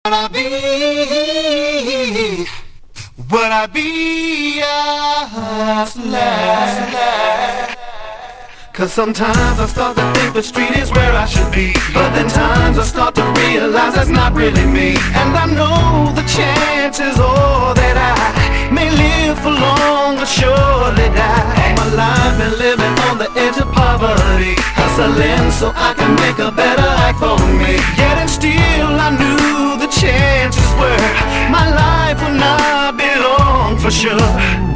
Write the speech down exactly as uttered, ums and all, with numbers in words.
I be, would I be a hustler? Cause sometimes I start to think the street is where I should be, but then times I start to realize that's not really me. And I know the chances are that I may live for long or surely die. All my life been living on the edge of poverty, hustling so I can make a better life for me. Yet and still I knew the chances were my life would not be long for sure.